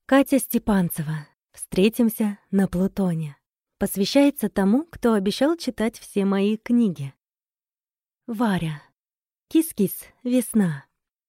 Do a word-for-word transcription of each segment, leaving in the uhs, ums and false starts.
Катя Степанцева. Встретимся на Плутоне. Посвящается тому, кто обещал читать все мои книги. Варя. Кис-кис, весна.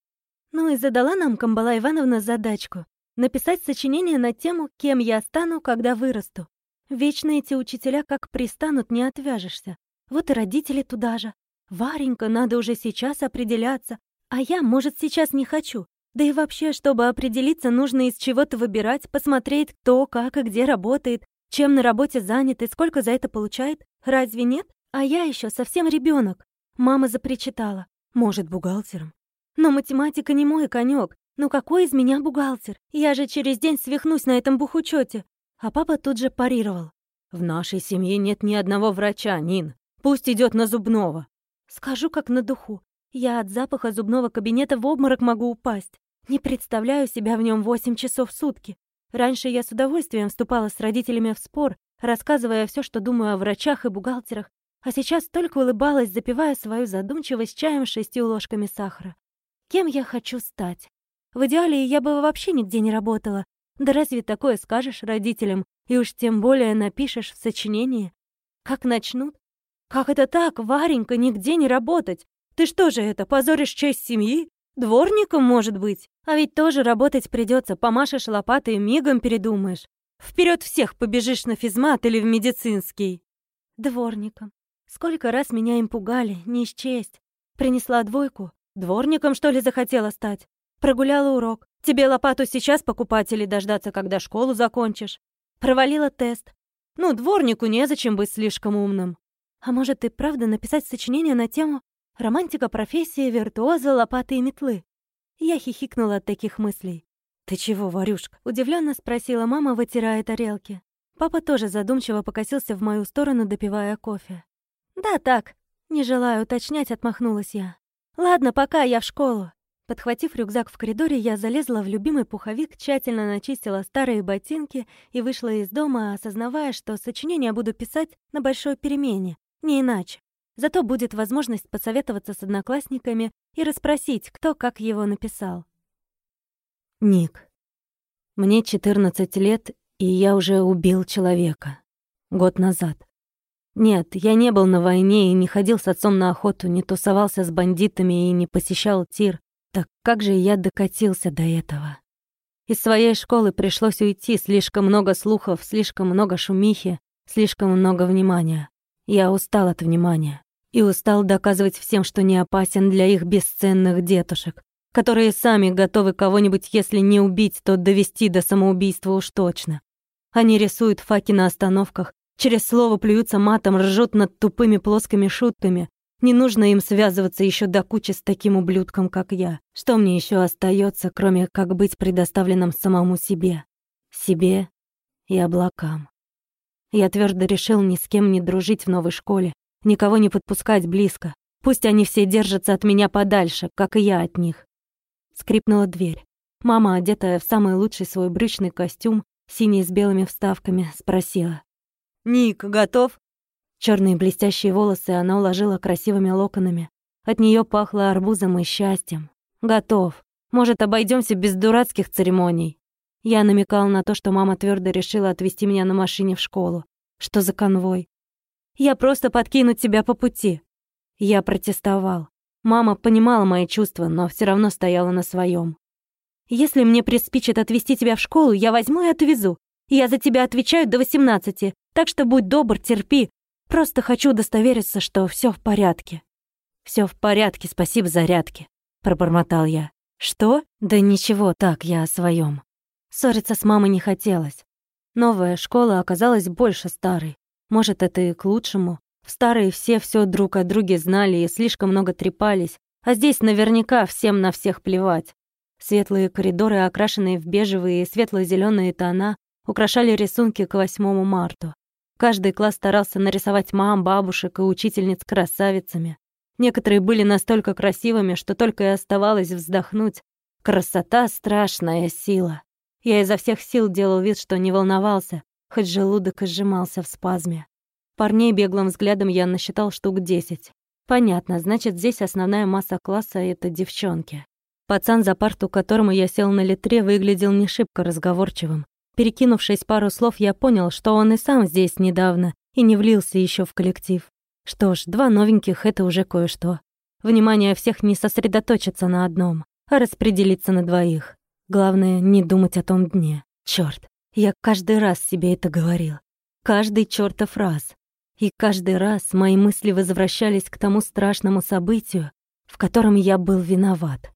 Ну и задала нам Камбала Ивановна задачку написать сочинение на тему «Кем я стану, когда вырасту». Вечно эти учителя как пристанут, не отвяжешься. Вот и родители туда же. Варенька, надо уже сейчас определяться. А я, может, сейчас не хочу. Да и вообще, чтобы определиться, нужно из чего-то выбирать, посмотреть, кто, как и где работает, чем на работе занят и сколько за это получает. Разве нет? А я еще совсем ребенок. Мама запричитала. Может, бухгалтером? Но математика не мой конек. Ну какой из меня бухгалтер? Я же через день свихнусь на этом бухучете. А папа тут же парировал. В нашей семье нет ни одного врача, Нин. Пусть идет на зубного. Скажу как на духу. Я от запаха зубного кабинета в обморок могу упасть. Не представляю себя в нем восемь часов в сутки. Раньше я с удовольствием вступала с родителями в спор, рассказывая все, что думаю о врачах и бухгалтерах, а сейчас только улыбалась, запивая свою задумчивость чаем с шестью ложками сахара. Кем я хочу стать? В идеале я бы вообще нигде не работала. Да разве такое скажешь родителям, и уж тем более напишешь в сочинении? Как начнут? Как это так, Варенька, нигде не работать? Ты что же это, позоришь честь семьи? Дворником, может быть? А ведь тоже работать придется, помашешь лопатой, мигом передумаешь. Вперед всех побежишь на физмат или в медицинский. Дворником. Сколько раз меня им пугали, не счесть. Принесла двойку. Дворником, что ли, захотела стать? Прогуляла урок. Тебе лопату сейчас покупать или дождаться, когда школу закончишь? Провалила тест. Ну, дворнику незачем быть слишком умным. А может и правда написать сочинение на тему «Романтика профессии виртуоза лопаты и метлы»? Я хихикнула от таких мыслей. «Ты чего, Варюшка?» — удивленно спросила мама, вытирая тарелки. Папа тоже задумчиво покосился в мою сторону, допивая кофе. «Да так, не желаю уточнять», — отмахнулась я. «Ладно, пока, я в школу». Подхватив рюкзак в коридоре, я залезла в любимый пуховик, тщательно начистила старые ботинки и вышла из дома, осознавая, что сочинение буду писать на большой перемене, не иначе. Зато будет возможность посоветоваться с одноклассниками и расспросить, кто как его написал. Ник. Мне четырнадцать лет, и я уже убил человека. Год назад. Нет, я не был на войне и не ходил с отцом на охоту, не тусовался с бандитами и не посещал тир. Так как же я докатился до этого? Из своей школы пришлось уйти, слишком много слухов, слишком много шумихи, слишком много внимания. Я устал от внимания. И устал доказывать всем, что не опасен для их бесценных детушек, которые сами готовы кого-нибудь, если не убить, то довести до самоубийства уж точно. Они рисуют факи на остановках, через слово плюются матом, ржут над тупыми плоскими шутками. Не нужно им связываться еще до кучи с таким ублюдком, как я. Что мне еще остается, кроме как быть предоставленным самому себе? Себе и облакам. Я твердо решил ни с кем не дружить в новой школе, никого не подпускать близко. Пусть они все держатся от меня подальше, как и я от них. Скрипнула дверь. Мама, одетая в самый лучший свой брючный костюм, синий с белыми вставками, спросила. «Ник, готов?» Черные блестящие волосы она уложила красивыми локонами. От нее пахло арбузом и счастьем. «Готов. Может, обойдемся без дурацких церемоний?» Я намекал на то, что мама твердо решила отвезти меня на машине в школу. Что за конвой? «Я просто подкину тебя по пути». Я протестовал. Мама понимала мои чувства, но все равно стояла на своем. «Если мне приспичит отвезти тебя в школу, я возьму и отвезу. Я за тебя отвечаю до восемнадцати, так что будь добр, терпи. Просто хочу удостовериться, что все в порядке». «Все в порядке, спасибо за рядки», — пробормотал я. «Что? Да ничего, так, я о своем. Ссориться с мамой не хотелось. Новая школа оказалась больше старой. Может, это и к лучшему. В старой все все друг о друге знали и слишком много трепались, а здесь наверняка всем на всех плевать. Светлые коридоры, окрашенные в бежевые и светло-зелёные тона, украшали рисунки к восьмому марта. Каждый класс старался нарисовать мам, бабушек и учительниц красавицами. Некоторые были настолько красивыми, что только и оставалось вздохнуть. Красота — страшная сила. Я изо всех сил делал вид, что не волновался, хоть желудок и сжимался в спазме. Парней беглым взглядом я насчитал штук десять. Понятно, значит, здесь основная масса класса — это девчонки. Пацан за парту, к которому я сел на литре, выглядел не шибко разговорчивым. Перекинувшись пару слов, я понял, что он и сам здесь недавно и не влился еще в коллектив. Что ж, два новеньких — это уже кое-что. Внимание всех не сосредоточиться на одном, а распределиться на двоих. Главное, не думать о том дне. Чёрт, я каждый раз себе это говорил. Каждый чёртов раз. И каждый раз мои мысли возвращались к тому страшному событию, в котором я был виноват.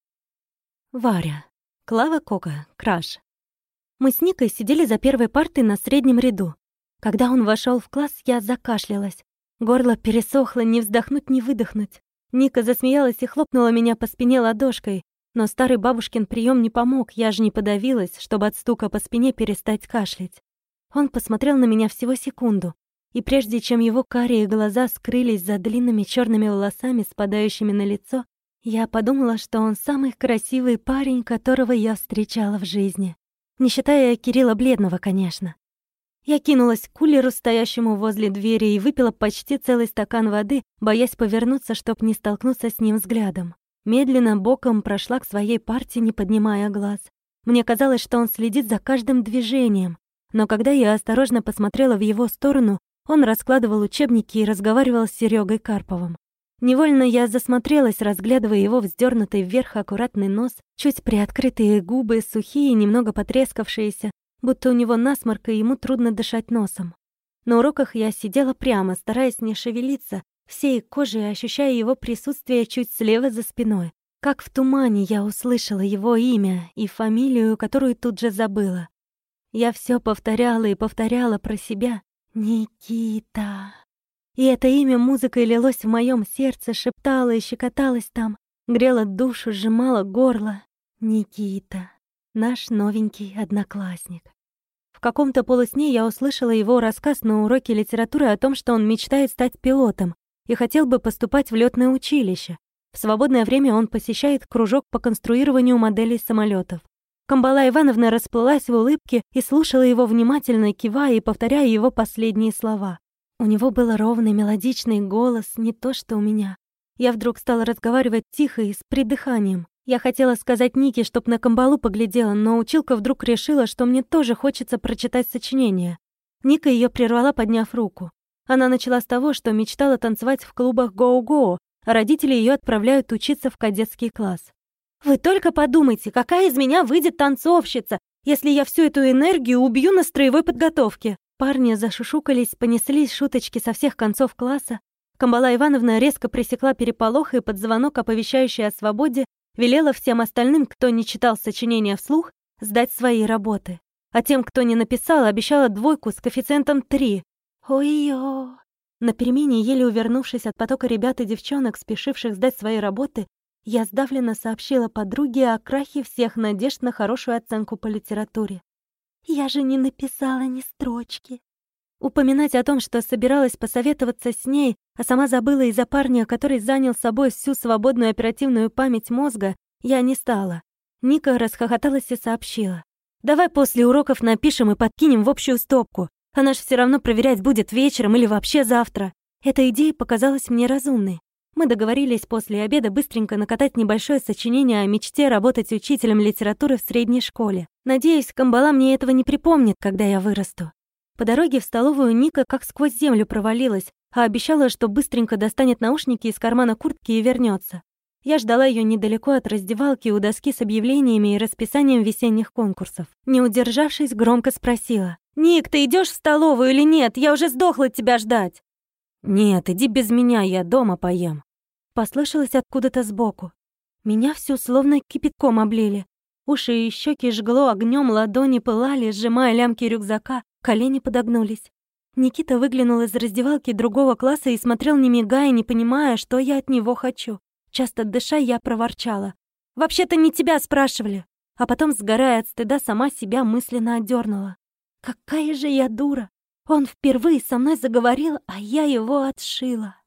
Варя. Клава Кока. Краш. Мы с Никой сидели за первой партой на среднем ряду. Когда он вошёл в класс, я закашлялась. Горло пересохло, ни вздохнуть, ни выдохнуть. Ника засмеялась и хлопнула меня по спине ладошкой, но старый бабушкин прием не помог, я же не подавилась, чтобы от стука по спине перестать кашлять. Он посмотрел на меня всего секунду, и прежде чем его карие глаза скрылись за длинными черными волосами, спадающими на лицо, я подумала, что он самый красивый парень, которого я встречала в жизни. Не считая Кирилла Бледного, конечно. Я кинулась к кулеру, стоящему возле двери, и выпила почти целый стакан воды, боясь повернуться, чтоб не столкнуться с ним взглядом. Медленно боком прошла к своей парте, не поднимая глаз. Мне казалось, что он следит за каждым движением, но когда я осторожно посмотрела в его сторону, он раскладывал учебники и разговаривал с Серёгой Карповым. Невольно я засмотрелась, разглядывая его вздёрнутый вверх аккуратный нос, чуть приоткрытые губы, сухие, немного потрескавшиеся, будто у него насморк, и ему трудно дышать носом. На уроках я сидела прямо, стараясь не шевелиться, всей кожей ощущая его присутствие чуть слева за спиной. Как в тумане я услышала его имя и фамилию, которую тут же забыла. Я всё повторяла и повторяла про себя: «Никита». И это имя музыкой лилось в моём сердце, шептало и щекоталось там, грело душу, сжимало горло. Никита, наш новенький одноклассник. В каком-то полусне я услышала его рассказ на уроке литературы о том, что он мечтает стать пилотом и хотел бы поступать в лётное училище. В свободное время он посещает кружок по конструированию моделей самолётов. Камбала Ивановна расплылась в улыбке и слушала его внимательно, кивая и повторяя его последние слова. У него был ровный мелодичный голос, не то что у меня. Я вдруг стала разговаривать тихо и с придыханием. Я хотела сказать Нике, чтоб на Камбалу поглядела, но училка вдруг решила, что мне тоже хочется прочитать сочинение. Ника её прервала, подняв руку. Она начала с того, что мечтала танцевать в клубах гоу-гоу, а родители её отправляют учиться в кадетский класс. «Вы только подумайте, какая из меня выйдет танцовщица, если я всю эту энергию убью на строевой подготовке!» Парни зашушукались, понеслись шуточки со всех концов класса. Камбала Ивановна резко пресекла переполох и под звонок, оповещающий о свободе, велела всем остальным, кто не читал сочинения вслух, сдать свои работы. А тем, кто не написал, обещала двойку с коэффициентом три. Ой-ё! На перемене, еле увернувшись от потока ребят и девчонок, спешивших сдать свои работы, я сдавленно сообщила подруге о крахе всех надежд на хорошую оценку по литературе. Я же не написала ни строчки. Упоминать о том, что собиралась посоветоваться с ней, а сама забыла из-за парня, который занял собой всю свободную оперативную память мозга, я не стала. Ника расхохоталась и сообщила: «Давай после уроков напишем и подкинем в общую стопку. Она ж всё равно проверять будет вечером или вообще завтра». Эта идея показалась мне разумной. Мы договорились после обеда быстренько накатать небольшое сочинение о мечте работать учителем литературы в средней школе. Надеюсь, Камбала мне этого не припомнит, когда я вырасту. По дороге в столовую Ника как сквозь землю провалилась, а обещала, что быстренько достанет наушники из кармана куртки и вернется. Я ждала ее недалеко от раздевалки у доски с объявлениями и расписанием весенних конкурсов. Не удержавшись, громко спросила: «Ник, ты идешь в столовую или нет? Я уже сдохла тебя ждать!» «Нет, иди без меня, я дома поем», — послышалось откуда-то сбоку. Меня всю словно кипятком облили. Уши и щеки жгло огнем, ладони пылали, сжимая лямки рюкзака, колени подогнулись. Никита выглянул из раздевалки другого класса и смотрел, не мигая, не понимая, что я от него хочу. Часто дыша, я проворчала: «Вообще-то не тебя спрашивали!» А потом, сгорая от стыда, сама себя мысленно отдернула. «Какая же я дура! Он впервые со мной заговорил, а я его отшила!»